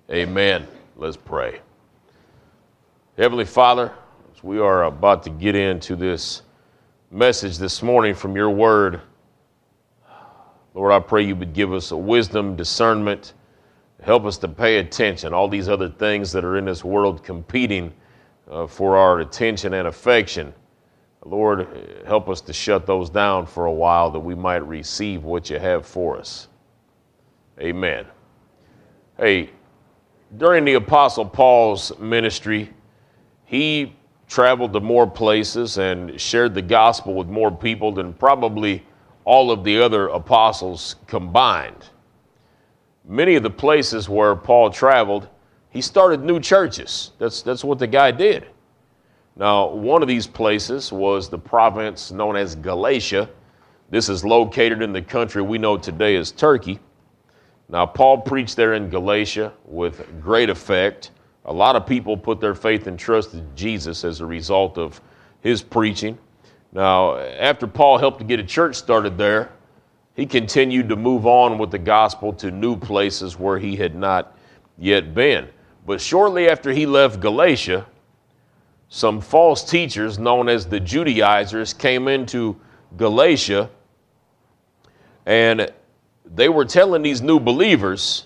Amen. Let's pray. Heavenly Father, as we are about to get into this message this morning from your word, Lord, I pray you would give us a wisdom, discernment, help us to pay attention. All these other things that are in this world competing for our attention and affection. Lord, help us to shut those down for a while that we might receive what you have for us. Amen. Hey, during the Apostle Paul's ministry, he traveled to more places and shared the gospel with more people than probably all of the other apostles combined. Many of the places where Paul traveled, he started new churches. That's what the guy did. Now, one of these places was the province known as Galatia. This is located in the country we know today as Turkey. Now, Paul preached there in Galatia with great effect. A lot of people put their faith and trust in Jesus as a result of his preaching. Now, after Paul helped to get a church started there, he continued to move on with the gospel to new places where he had not yet been. But shortly after he left Galatia, some false teachers known as the Judaizers came into Galatia, and they were telling these new believers,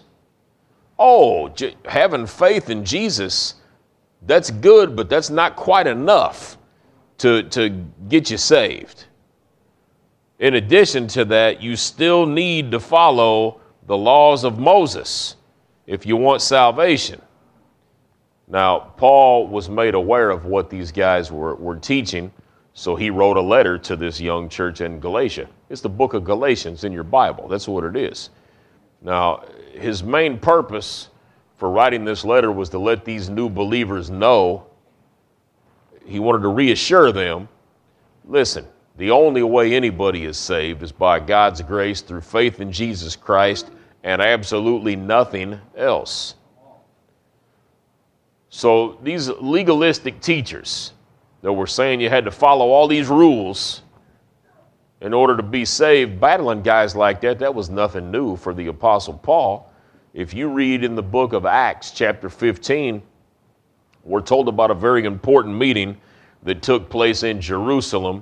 having faith in Jesus, that's good, but that's not quite enough to get you saved. In addition to that, you still need to follow the laws of Moses if you want salvation. Now, Paul was made aware of what these guys were teaching, so he wrote a letter to this young church in Galatia. It's the book of Galatians in your Bible. That's what it is. Now, his main purpose for writing this letter was to let these new believers know. He wanted to reassure them, listen, the only way anybody is saved is by God's grace through faith in Jesus Christ and absolutely nothing else. So these legalistic teachers that were saying you had to follow all these rules in order to be saved, battling guys like that was nothing new for the Apostle Paul. If you read in the book of Acts, chapter 15, we're told about a very important meeting that took place in Jerusalem,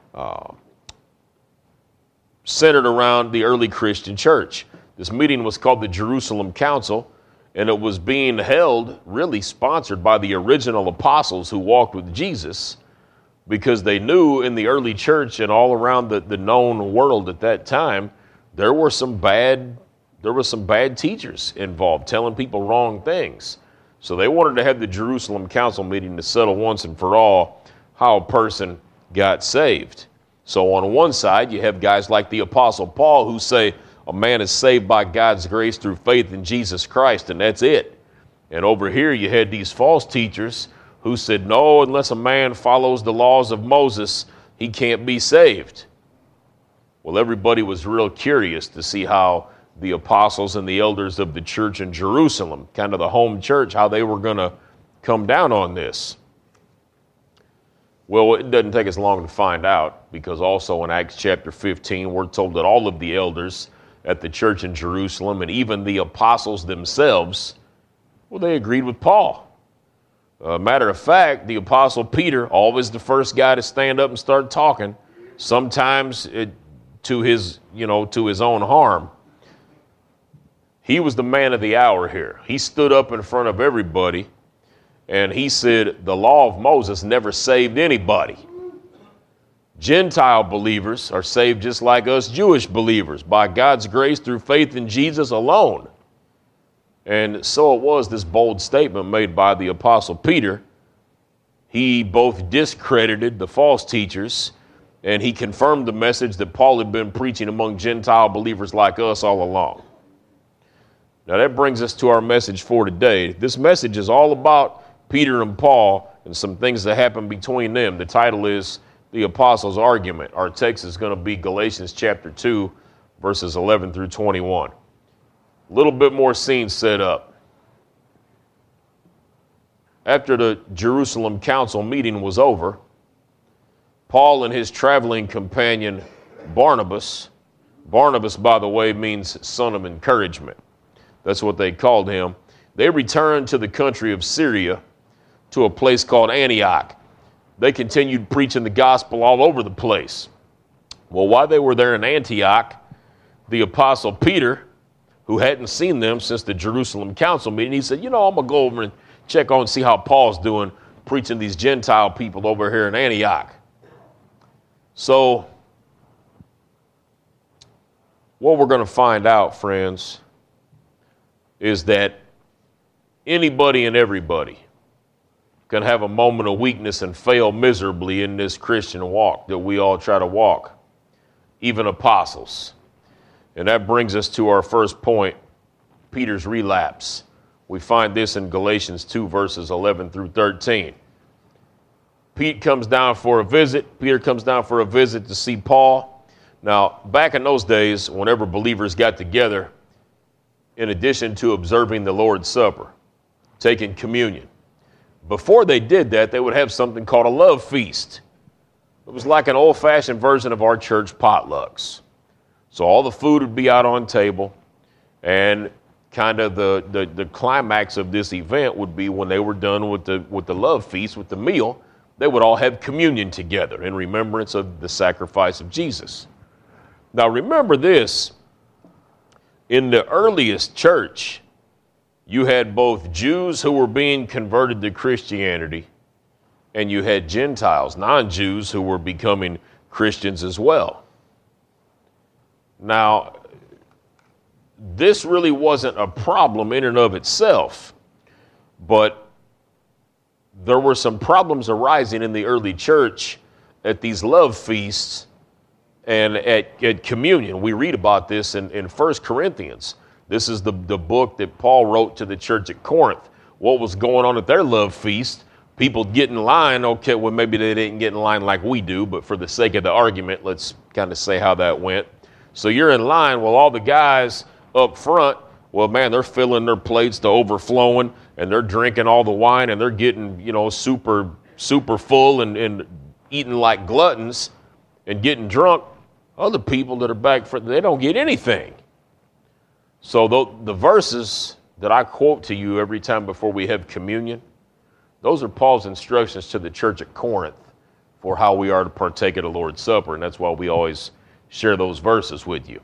centered around the early Christian church. This meeting was called the Jerusalem Council, and it was being held, really sponsored by the original apostles who walked with Jesus, because they knew in the early church and all around the known world at that time, there were some bad teachers involved, telling people wrong things. So they wanted to have the Jerusalem Council meeting to settle once and for all how a person got saved. So on one side, you have guys like the Apostle Paul who say a man is saved by God's grace through faith in Jesus Christ, and that's it. And over here, you had these false teachers who said, no, unless a man follows the laws of Moses, he can't be saved. Well, everybody was real curious to see how the apostles and the elders of the church in Jerusalem, kind of the home church, how they were going to come down on this. Well, it doesn't take us long to find out, because also in Acts chapter 15, we're told that all of the elders at the church in Jerusalem and even the apostles themselves, well, they agreed with Paul. Matter of fact, the apostle Peter, always the first guy to stand up and start talking, sometimes to his own harm. He was the man of the hour here. He stood up in front of everybody and he said, the law of Moses never saved anybody. Gentile believers are saved just like us Jewish believers by God's grace through faith in Jesus alone. And so it was this bold statement made by the Apostle Peter. He both discredited the false teachers and he confirmed the message that Paul had been preaching among Gentile believers like us all along. Now that brings us to our message for today. This message is all about Peter and Paul and some things that happened between them. The title is The Apostles' Argument. Our text is going to be Galatians chapter 2, verses 11 through 21. A little bit more scene set up. After the Jerusalem Council meeting was over, Paul and his traveling companion Barnabas, by the way, means son of encouragement. That's what they called him. they returned to the country of Syria to a place called Antioch. They continued preaching the gospel all over the place. Well, while they were there in Antioch, the apostle Peter, who hadn't seen them since the Jerusalem council meeting, he said, I'm going to go over and check on and see how Paul's doing preaching these Gentile people over here in Antioch. So what we're going to find out, friends, is that anybody and everybody can have a moment of weakness and fail miserably in this Christian walk that we all try to walk, even apostles. And that brings us to our first point, Peter's relapse. We find this in Galatians 2, verses 11 through 13. Peter comes down for a visit to see Paul. Now, back in those days, whenever believers got together, in addition to observing the Lord's Supper, taking communion, before they did that, they would have something called a love feast. It was like an old-fashioned version of our church potlucks. So all the food would be out on table, and kind of the climax of this event would be when they were done with the love feast, with the meal, they would all have communion together in remembrance of the sacrifice of Jesus. Now remember this, in the earliest church, you had both Jews who were being converted to Christianity, and you had Gentiles, non-Jews, who were becoming Christians as well. Now, this really wasn't a problem in and of itself, but there were some problems arising in the early church at these love feasts and at communion. We read about this in 1 Corinthians. This is the book that Paul wrote to the church at Corinth. What was going on at their love feast? People get in line. Okay, well, maybe they didn't get in line like we do, but for the sake of the argument, let's kind of say how that went. So you're in line. Well, all the guys up front, well, man, they're filling their plates to overflowing, and they're drinking all the wine, and they're getting, super full and eating like gluttons and getting drunk. Other people that are back front, they don't get anything. So the verses that I quote to you every time before we have communion, those are Paul's instructions to the church at Corinth for how we are to partake of the Lord's Supper, and that's why we always share those verses with you.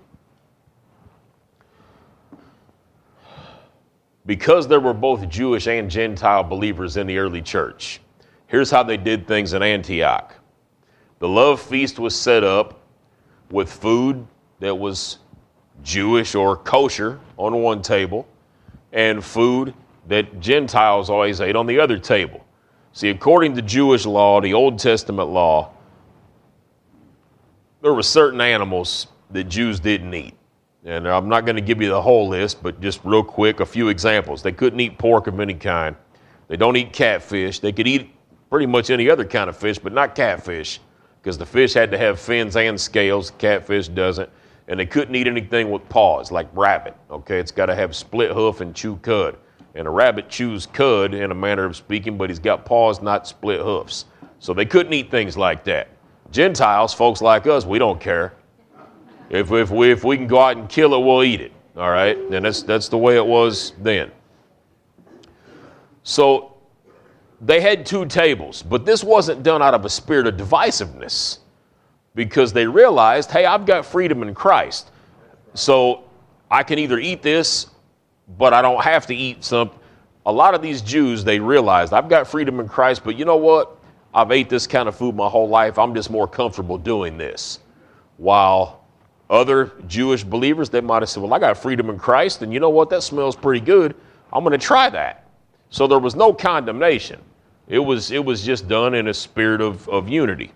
Because there were both Jewish and Gentile believers in the early church, here's how they did things in Antioch. The love feast was set up with food that was Jewish or kosher on one table, and food that Gentiles always ate on the other table. See, according to Jewish law, the Old Testament law, there were certain animals that Jews didn't eat. And I'm not going to give you the whole list, but just real quick, a few examples. They couldn't eat pork of any kind. They don't eat catfish. They could eat pretty much any other kind of fish, but not catfish, because the fish had to have fins and scales. Catfish doesn't. And they couldn't eat anything with paws, like rabbit. Okay, it's got to have split hoof and chew cud. And a rabbit chews cud in a manner of speaking, but he's got paws, not split hoofs. So they couldn't eat things like that. Gentiles, folks like us, we don't care. If we can go out and kill it, we'll eat it. All right? And that's the way it was then. So they had two tables, but this wasn't done out of a spirit of divisiveness, because they realized, hey, I've got freedom in Christ. So I can either eat this, but I don't have to eat some. A lot of these Jews, they realized, I've got freedom in Christ, but you know what? I've ate this kind of food my whole life. I'm just more comfortable doing this. While other Jewish believers, they might have said, well, I got freedom in Christ, and you know what? That smells pretty good. I'm going to try that. So there was no condemnation. It was just done in a spirit of unity.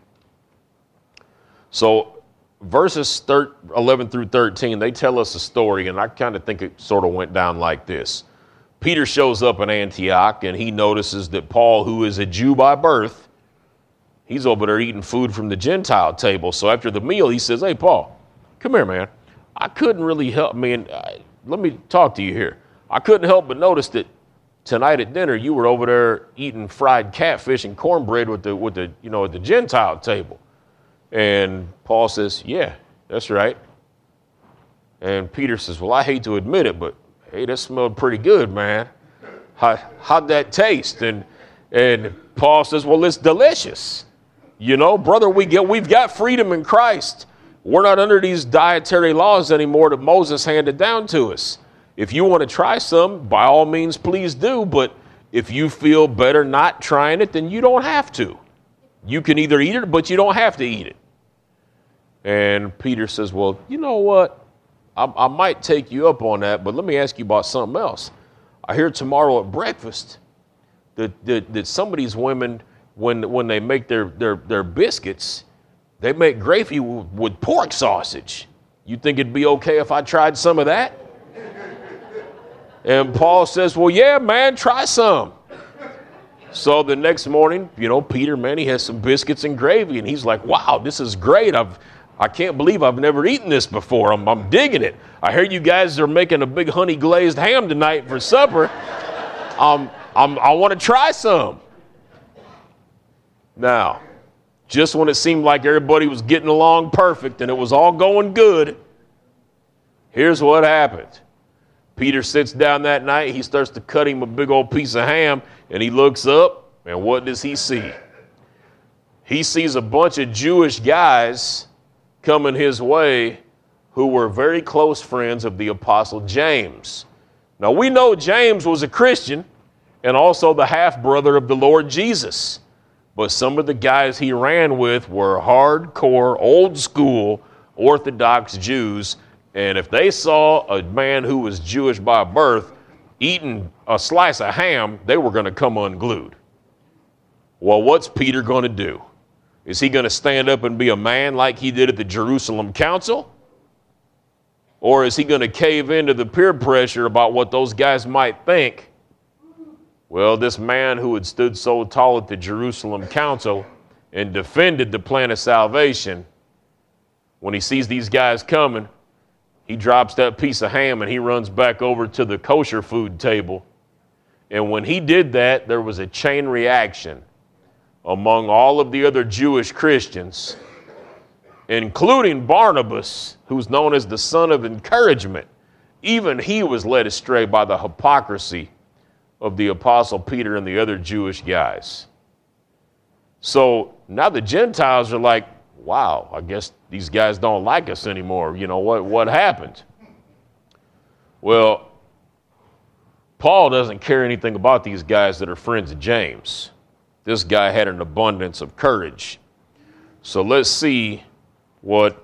So verses 11 through 13, they tell us a story, and I kind of think it sort of went down like this. Peter shows up in Antioch, and he notices that Paul, who is a Jew by birth, he's over there eating food from the Gentile table. So after the meal, he says, hey, Paul, come here, man. I couldn't really help, let me talk to you here. I couldn't help but notice that tonight at dinner, you were over there eating fried catfish and cornbread at the Gentile table. And Paul says, yeah, that's right. And Peter says, well, I hate to admit it, but hey, that smelled pretty good, man. how'd that taste? And Paul says, well, it's delicious. You know, brother, we've got freedom in Christ. We're not under these dietary laws anymore that Moses handed down to us. If you want to try some, by all means, please do. But if you feel better not trying it, then you don't have to. You can either eat it, but you don't have to eat it. And Peter says, well, you know what? I might take you up on that, but let me ask you about something else. I hear tomorrow at breakfast that some of these women, when they make their biscuits, they make gravy with pork sausage. You think it'd be okay if I tried some of that? And Paul says, well, yeah, man, try some. So the next morning, you know, Peter, man, he has some biscuits and gravy, and he's like, wow, this is great. I can't believe I've never eaten this before. I'm digging it. I hear you guys are making a big honey glazed ham tonight for supper. I want to try some. Now, just when it seemed like everybody was getting along perfect and it was all going good, here's what happened. Peter sits down that night. He starts to cut him a big old piece of ham, and he looks up, and what does he see? He sees a bunch of Jewish guys coming his way who were very close friends of the Apostle James. Now, we know James was a Christian and also the half-brother of the Lord Jesus. But some of the guys he ran with were hardcore, old-school, Orthodox Jews. And if they saw a man who was Jewish by birth eating a slice of ham, they were going to come unglued. Well, what's Peter going to do? Is he going to stand up and be a man like he did at the Jerusalem Council? Or is he going to cave into the peer pressure about what those guys might think? Well, this man who had stood so tall at the Jerusalem Council and defended the plan of salvation, when he sees these guys coming, he drops that piece of ham and he runs back over to the kosher food table. And when he did that, there was a chain reaction among all of the other Jewish Christians, including Barnabas, who's known as the son of encouragement. Even he was led astray by the hypocrisy of the Apostle Peter and the other Jewish guys. So now the Gentiles are like, wow, I guess these guys don't like us anymore. You know, what happened? Well, Paul doesn't care anything about these guys that are friends of James. This guy had an abundance of courage. So let's see what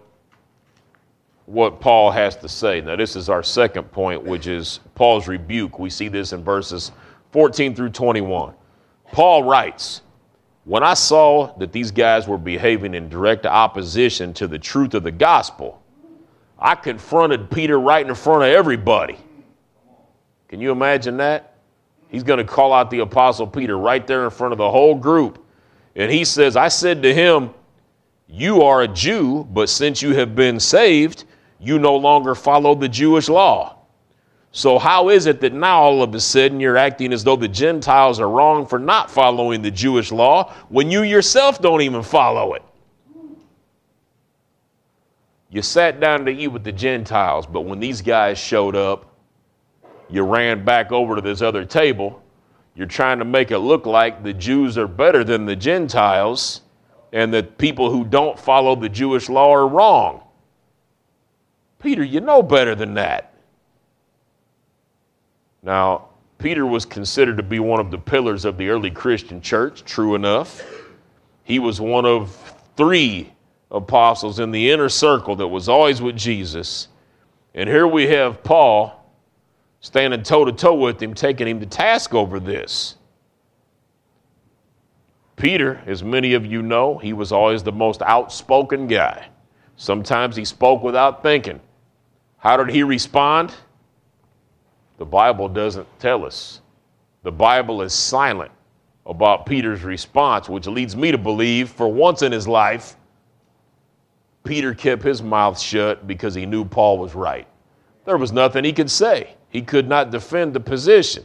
Paul has to say. Now, this is our second point, which is Paul's rebuke. We see this in verses 14 through 21. Paul writes, when I saw that these guys were behaving in direct opposition to the truth of the gospel, I confronted Peter right in front of everybody. Can you imagine that? He's going to call out the Apostle Peter right there in front of the whole group. And he says, I said to him, you are a Jew, but since you have been saved, you no longer follow the Jewish law. So how is it that now all of a sudden you're acting as though the Gentiles are wrong for not following the Jewish law when you yourself don't even follow it? You sat down to eat with the Gentiles, but when these guys showed up, you ran back over to this other table. You're trying to make it look like the Jews are better than the Gentiles and that people who don't follow the Jewish law are wrong. Peter, you know better than that. Now, Peter was considered to be one of the pillars of the early Christian church, true enough. He was one of 3 apostles in the inner circle that was always with Jesus. And here we have Paul standing toe-to-toe with him, taking him to task over this. Peter, as many of you know, he was always the most outspoken guy. Sometimes he spoke without thinking. How did he respond? The Bible doesn't tell us. The Bible is silent about Peter's response, which leads me to believe, for once in his life, Peter kept his mouth shut because he knew Paul was right. There was nothing he could say. He could not defend the position.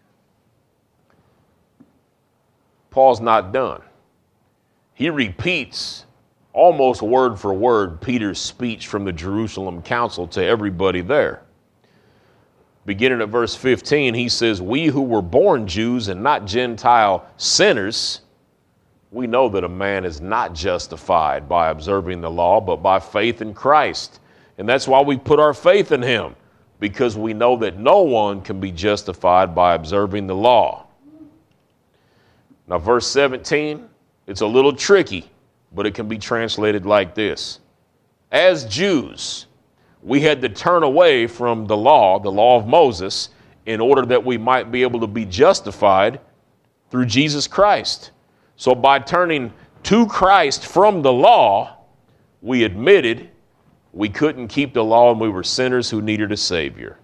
Paul's not done. He repeats almost word for word Peter's speech from the Jerusalem Council to everybody there. beginning at verse 15, he says, we who were born Jews and not Gentile sinners, we know that a man is not justified by observing the law, but by faith in Christ. And that's why we put our faith in him, because we know that no one can be justified by observing the law. Now, verse 17, it's a little tricky, but it can be translated like this. As Jews, we had to turn away from the law of Moses, in order that we might be able to be justified through Jesus Christ. So by turning to Christ from the law, we admitted we couldn't keep the law and we were sinners who needed a Savior.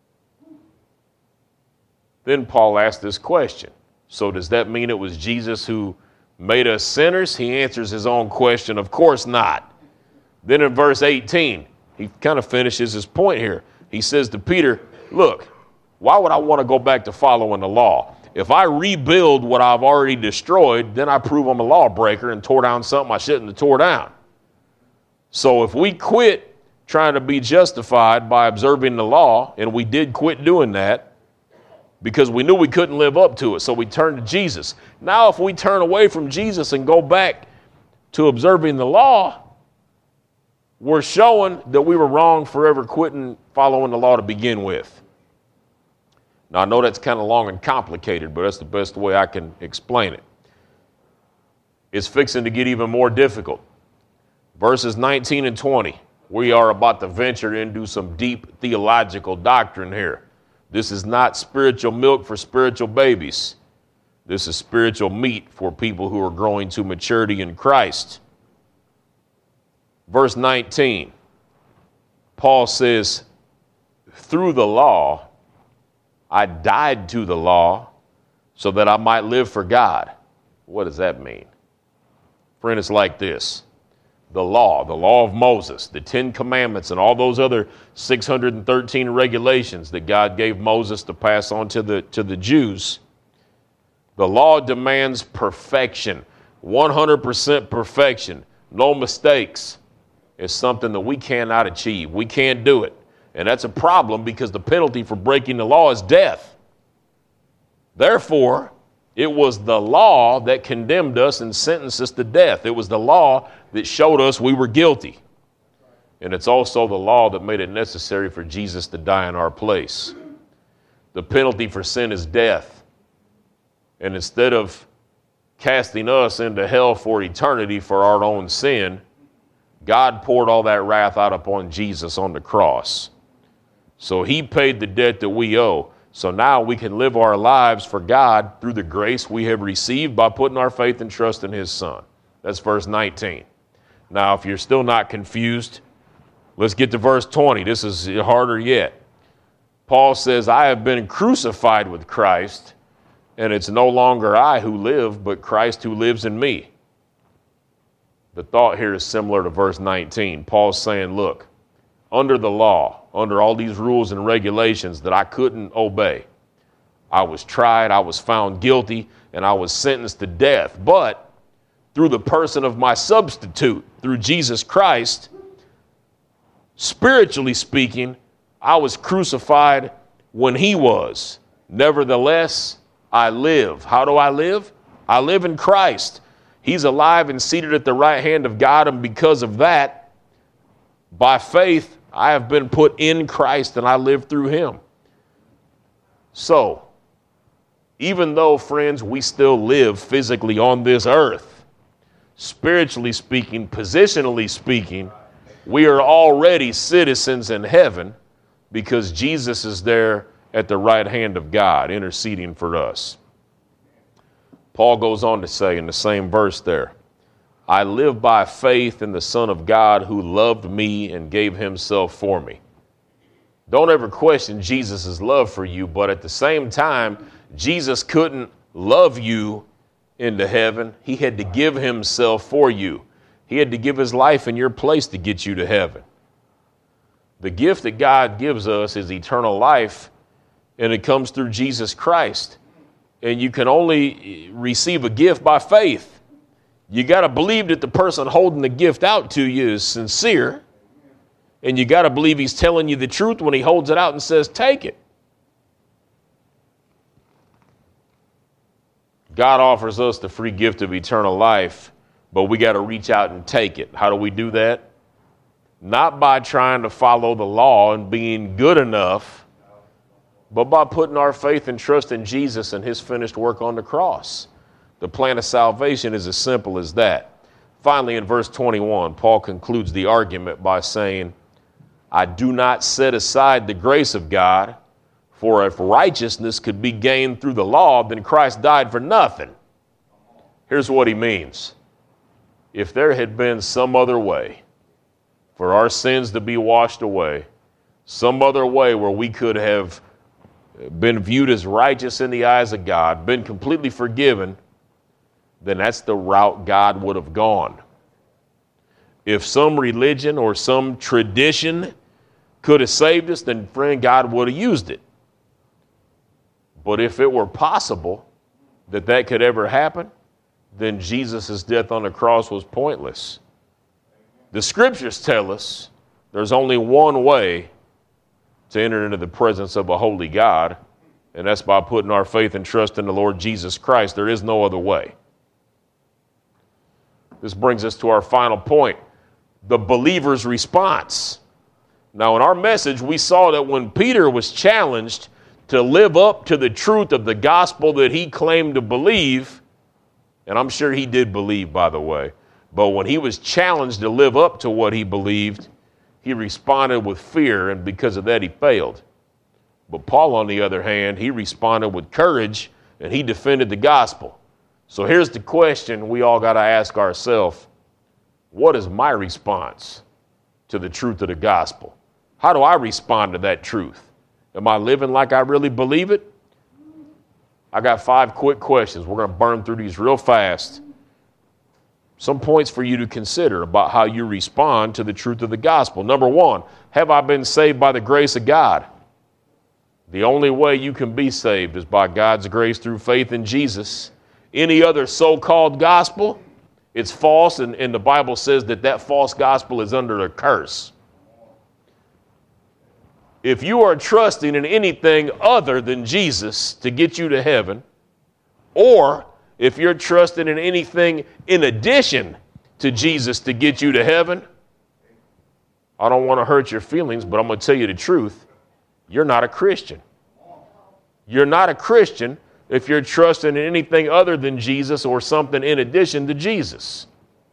Then Paul asked this question. So does that mean it was Jesus who made us sinners? He answers his own question. Of course not. Then in verse 18, he kind of finishes his point here. He says to Peter, look, why would I want to go back to following the law? If I rebuild what I've already destroyed, then I prove I'm a lawbreaker and tore down something I shouldn't have tore down. So if we quit trying to be justified by observing the law, and we did quit doing that because we knew we couldn't live up to it, so we turned to Jesus. Now if we turn away from Jesus and go back to observing the law, we're showing that we were wrong for ever quitting following the law to begin with. Now, I know that's kind of long and complicated, but that's the best way I can explain it. It's fixing to get even more difficult. Verses 19 and 20, we are about to venture into some deep theological doctrine here. This is not spiritual milk for spiritual babies. This is spiritual meat for people who are growing to maturity in Christ. Verse 19, Paul says, through the law, I died to the law so that I might live for God. What does that mean? Friend, it's like this. The law of Moses, the 10 commandments, and all those other 613 regulations that God gave Moses to pass on to the Jews. The law demands perfection, 100% perfection, no mistakes. It's something that we cannot achieve. We can't do it. And that's a problem because the penalty for breaking the law is death. Therefore, it was the law that condemned us and sentenced us to death. It was the law that showed us we were guilty. And it's also the law that made it necessary for Jesus to die in our place. The penalty for sin is death. And instead of casting us into hell for eternity for our own sin, God poured all that wrath out upon Jesus on the cross. So he paid the debt that we owe. So now we can live our lives for God through the grace we have received by putting our faith and trust in his Son. That's verse 19. Now, if you're still not confused, let's get to verse 20. This is harder yet. Paul says, I have been crucified with Christ, and it's no longer I who live, but Christ who lives in me. The thought here is similar to verse 19. Paul's saying, look, under the law, under all these rules and regulations that I couldn't obey, I was tried, I was found guilty, and I was sentenced to death. But through the person of my substitute, through Jesus Christ, spiritually speaking, I was crucified when he was. Nevertheless, I live. How do I live? I live in Christ. He's alive and seated at the right hand of God, and because of that, by faith, I have been put in Christ and I live through him. So, even though, friends, we still live physically on this earth, spiritually speaking, positionally speaking, we are already citizens in heaven because Jesus is there at the right hand of God, interceding for us. Paul goes on to say in the same verse there, I live by faith in the Son of God who loved me and gave himself for me. Don't ever question Jesus' love for you, but at the same time, Jesus couldn't love you into heaven. He had to give himself for you. He had to give his life in your place to get you to heaven. The gift that God gives us is eternal life, and it comes through Jesus Christ. And you can only receive a gift by faith. You got to believe that the person holding the gift out to you is sincere. And you got to believe he's telling you the truth when he holds it out and says, take it. God offers us the free gift of eternal life, but we got to reach out and take it. How do we do that? Not by trying to follow the law and being good enough, but by putting our faith and trust in Jesus and his finished work on the cross. The plan of salvation is as simple as that. Finally, in verse 21, Paul concludes the argument by saying, I do not set aside the grace of God, for if righteousness could be gained through the law, then Christ died for nothing. Here's what he means. If there had been some other way for our sins to be washed away, some other way where we could have been viewed as righteous in the eyes of God, been completely forgiven, then that's the route God would have gone. If some religion or some tradition could have saved us, then friend, God would have used it. But if it were possible that that could ever happen, then Jesus' death on the cross was pointless. The scriptures tell us there's only one way to enter into the presence of a holy God, and that's by putting our faith and trust in the Lord Jesus Christ. There is no other way. This brings us to our final point, the believer's response. Now, in our message, we saw that when Peter was challenged to live up to the truth of the gospel that he claimed to believe, and I'm sure he did believe, by the way, but when he was challenged to live up to what he believed, he responded with fear, and because of that, he failed. But Paul, on the other hand, he responded with courage, and he defended the gospel. So here's the question we all got to ask ourselves. What is my response to the truth of the gospel? How do I respond to that truth? Am I living like I really believe it? I got 5 quick questions. We're going to burn through these real fast. Some points for you to consider about how you respond to the truth of the gospel. Number 1, have I been saved by the grace of God? The only way you can be saved is by God's grace through faith in Jesus. Any other so-called gospel, it's false, and the Bible says that false gospel is under a curse. If you are trusting in anything other than Jesus to get you to heaven, or if you're trusting in anything in addition to Jesus to get you to heaven, I don't want to hurt your feelings, but I'm going to tell you the truth. You're not a Christian. You're not a Christian if you're trusting in anything other than Jesus or something in addition to Jesus.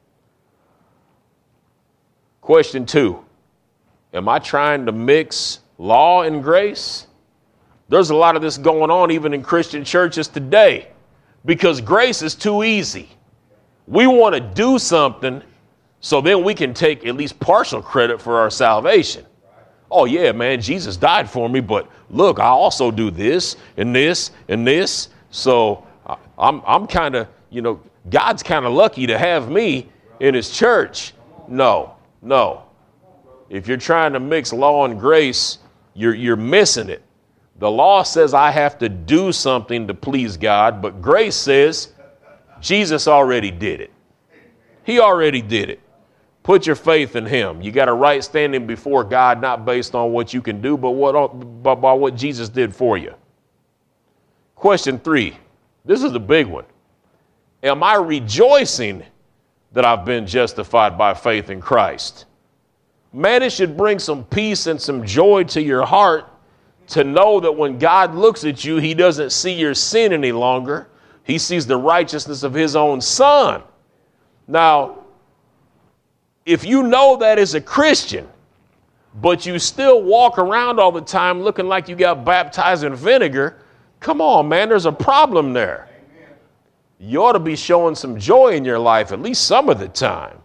Question 2, am I trying to mix law and grace? There's a lot of this going on even in Christian churches today because grace is too easy. We want to do something so then we can take at least partial credit for our salvation. Oh yeah, man, Jesus died for me, but look, I also do this and this and this. So I'm kind of, God's kind of lucky to have me in his church. No. If you're trying to mix law and grace, you're missing it. The law says I have to do something to please God, but grace says Jesus already did it. He already did it. Put your faith in him. You got a right standing before God, not based on what you can do, but by what Jesus did for you. Question 3. This is a big one. Am I rejoicing that I've been justified by faith in Christ? Man, it should bring some peace and some joy to your heart to know that when God looks at you, he doesn't see your sin any longer. He sees the righteousness of his own son. Now, if you know that as a Christian, but you still walk around all the time looking like you got baptized in vinegar, come on, man, there's a problem there. Amen. You ought to be showing some joy in your life at least some of the time.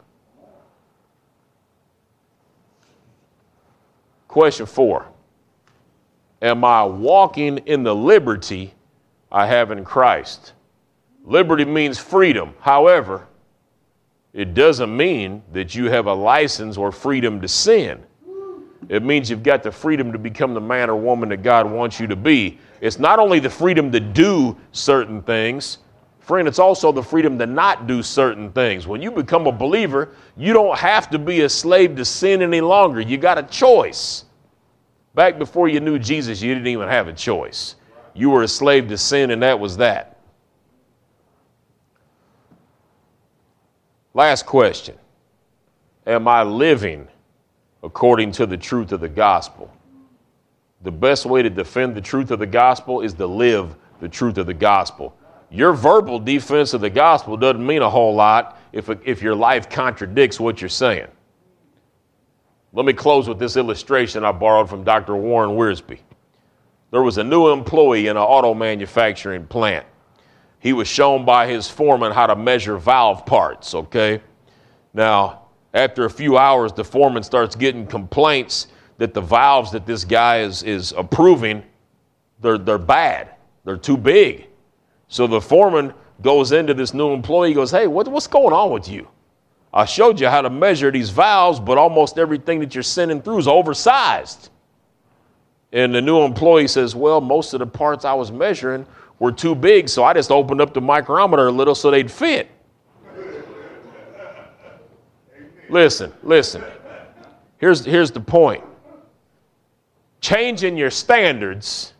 Question 4. Am I walking in the liberty I have in Christ? Liberty means freedom. However, it doesn't mean that you have a license or freedom to sin. It means you've got the freedom to become the man or woman that God wants you to be. It's not only the freedom to do certain things, friend, it's also the freedom to not do certain things. When you become a believer, you don't have to be a slave to sin any longer. You got a choice. Back before you knew Jesus, you didn't even have a choice. You were a slave to sin, and that was that. Last question. Am I living according to the truth of the gospel? The best way to defend the truth of the gospel is to live the truth of the gospel. Your verbal defense of the gospel doesn't mean a whole lot if your life contradicts what you're saying. Let me close with this illustration I borrowed from Dr. Warren Wiersbe. There was a new employee in an auto manufacturing plant. He was shown by his foreman how to measure valve parts, okay? Now, after a few hours, the foreman starts getting complaints that the valves that this guy is approving, they're bad. They're too big. So the foreman goes into this new employee, goes, hey, what's going on with you? I showed you how to measure these valves, but almost everything that you're sending through is oversized. And the new employee says, well, most of the parts I was measuring were too big, so I just opened up the micrometer a little so they'd fit. Listen. Here's the point. Changing standards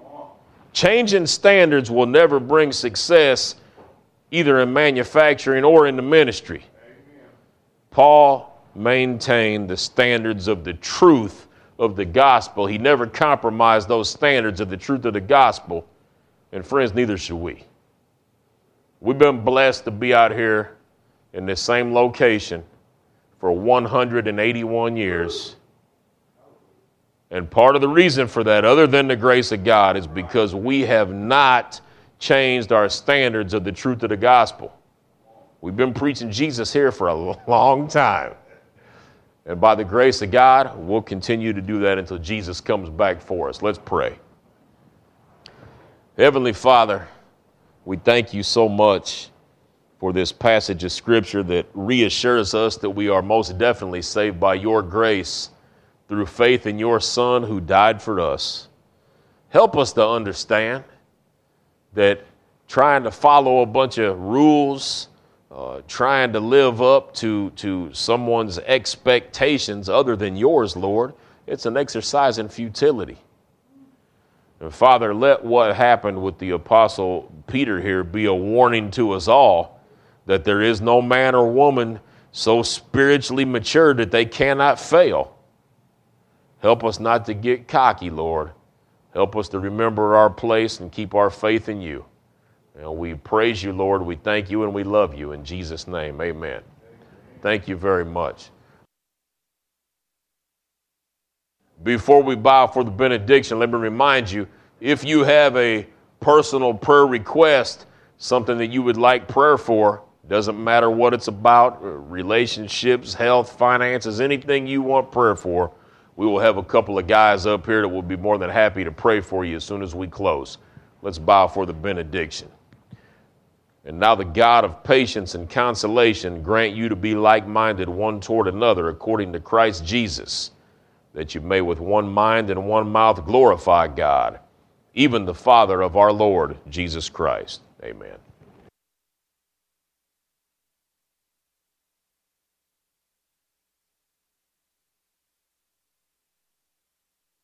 will never bring success either in manufacturing or in the ministry. Paul maintained the standards of the truth of the gospel. He never compromised those standards of the truth of the gospel. And friends, neither should we. We've been blessed to be out here in this same location for 181 years. And part of the reason for that, other than the grace of God, is because we have not changed our standards of the truth of the gospel. We've been preaching Jesus here for a long time. And by the grace of God, we'll continue to do that until Jesus comes back for us. Let's pray. Heavenly Father, we thank you so much for this passage of Scripture that reassures us that we are most definitely saved by your grace through faith in your Son who died for us. Help us to understand that trying to follow a bunch of rules, trying to live up to someone's expectations other than yours, Lord, it's an exercise in futility. And Father, let what happened with the Apostle Peter here be a warning to us all that there is no man or woman so spiritually mature that they cannot fail. Help us not to get cocky, Lord. Help us to remember our place and keep our faith in you. And we praise you, Lord. We thank you and we love you. In Jesus' name, amen. Thank you very much. Before we bow for the benediction, let me remind you, if you have a personal prayer request, something that you would like prayer for, doesn't matter what it's about, relationships, health, finances, anything you want prayer for, we will have a couple of guys up here that will be more than happy to pray for you as soon as we close. Let's bow for the benediction. And now the God of patience and consolation grant you to be like-minded one toward another according to Christ Jesus, that you may with one mind and one mouth glorify God, even the Father of our Lord Jesus Christ. Amen.